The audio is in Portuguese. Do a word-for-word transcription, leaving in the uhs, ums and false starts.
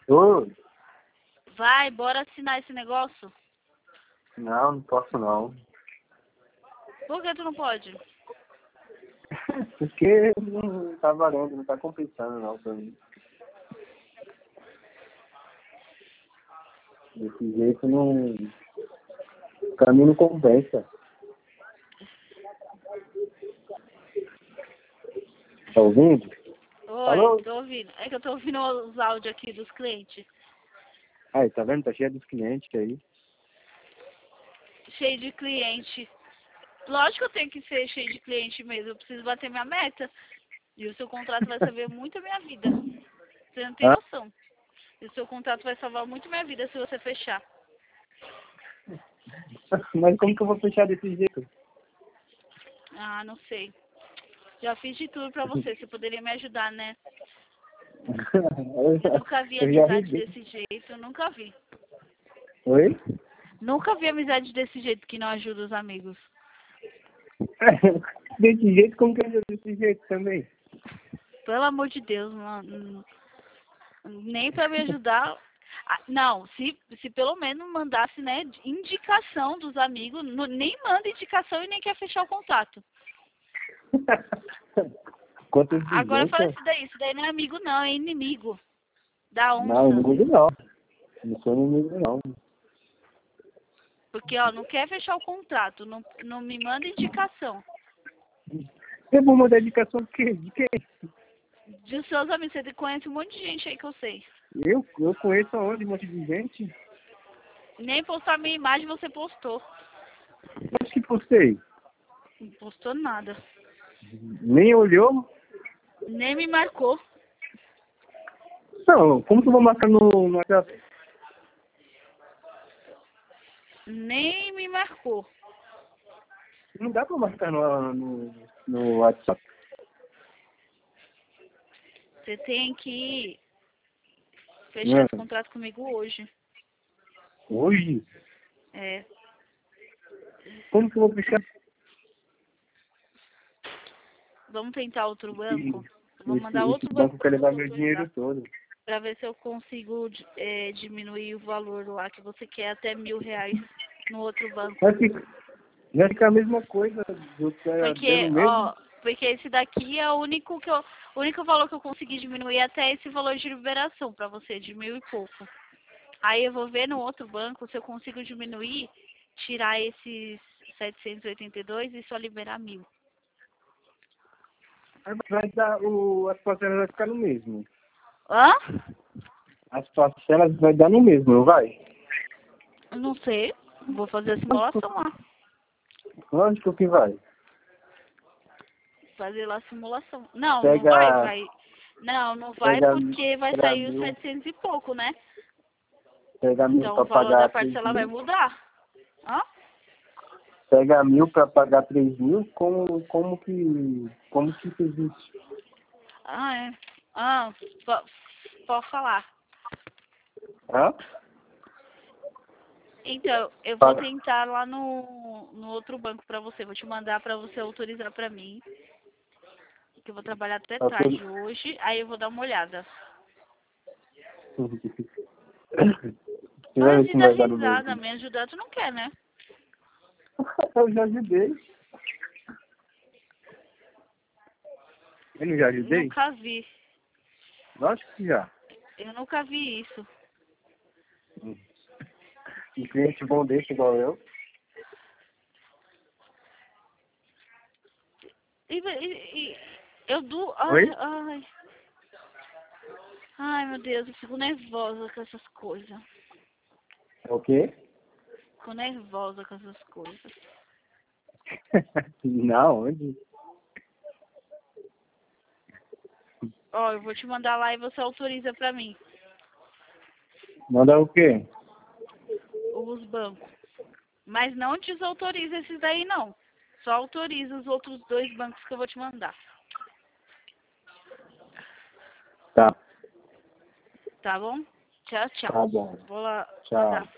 Oi. Vai, bora assinar esse negócio? Não, não posso não. Por que tu não pode? Porque não tá valendo, não tá compensando não pra mim. Desse jeito não. Pra mim não compensa. Tá ouvindo? Oi, Alô? tô ouvindo. É que eu tô ouvindo os áudios aqui dos clientes. Aí, tá vendo? Tá cheio dos clientes aí. Cheio de cliente. Lógico que eu tenho que ser cheio de cliente mesmo. Eu preciso bater minha meta. E o seu contrato vai salvar muito a minha vida. Você não tem Ah, noção. E o seu contrato vai salvar muito minha vida se você fechar. mas como que eu vou fechar desse jeito? Ah, não sei. Já fiz de tudo pra você. Você poderia me ajudar, né? Eu nunca vi Eu já amizade vi. desse jeito. Eu nunca vi. Oi? Nunca vi amizade desse jeito que não ajuda os amigos. Desse jeito, como que eu desse jeito também? Pelo amor de Deus, mano. Nem pra me ajudar. Ah, não, se, se pelo menos mandasse, né, indicação dos amigos, não- nem manda indicação e nem quer fechar o contato. Quanto Agora fala exigência? isso daí, isso daí não é amigo não, é inimigo da Não, onça. inimigo não. Não sou inimigo não. Porque, ó, não quer fechar o contrato, não, não me manda indicação. Eu vou mandar indicação de quê? De quê? De seus amigos, você conhece um monte de gente aí que eu sei. Eu, eu conheço aonde um monte de gente. Nem postar minha imagem você postou. Acho que postei. Não postou nada. Nem olhou. Nem me marcou. Não, como que eu vou marcar no, no WhatsApp? Nem me marcou. Não dá pra marcar no, no, no WhatsApp. Você tem que fechar esse Não. contrato comigo hoje. Hoje? É. Como que eu vou fechar? Vamos tentar outro banco. Vou Esse, mandar esse outro banco banco para quer levar você meu autorizar. dinheiro todo. Para ver se eu consigo é, diminuir o valor lá que você quer até mil reais no outro banco. Vai ficar, vai ficar a mesma coisa. Eu quero Porque, dando mesmo. ó, porque esse daqui é o único que eu, o único valor que eu consegui diminuir até esse valor de liberação para você, de mil e pouco. Aí eu vou ver no outro banco se eu consigo diminuir, tirar esses setecentos e oitenta e dois e só liberar mil. Aí vai dar, o, as parcelas vai ficar no mesmo. Hã? As parcelas vai dar no mesmo, não vai? Não sei. Vou fazer a simulação lá. Lógico que vai. Fazer lá a simulação. Não, não vai, Pega, vai. Não, não vai pega, porque vai pega sair os mil, setecentos e pouco, né? pega mil Então o pra valor da pagar três parcela vai mil. mudar. Hã? Pega mil pra pagar três mil, como, como que, como que fez isso? Ah, é. Ah, po- pode falar. Hã? Então, eu vou Paga. tentar lá no, no outro banco pra você. Vou te mandar pra você autorizar pra mim. Que eu vou trabalhar até tarde hoje. Aí eu vou dar uma olhada. Você vai Para ver de se dar vai dar no risada, mesmo. me ajudar tu não quer, né? Eu já ajudei. Eu não já ajudei? Nunca vi. Lógico que já. Eu nunca vi isso. Um cliente bom desse igual eu. E, e, e eu do. Ai, Oi? ai. Ai, meu Deus, eu fico nervosa com essas coisas. É o quê? Fico nervosa com essas coisas. Não, onde? Ó, eu vou te mandar lá e você autoriza pra mim. Manda o quê? Os bancos. Mas não desautoriza esses daí, não. Só autoriza os outros dois bancos que eu vou te mandar. Tá, Tá bom? Tchau, tchau. tá bom. Vou lá Tchau. mandar.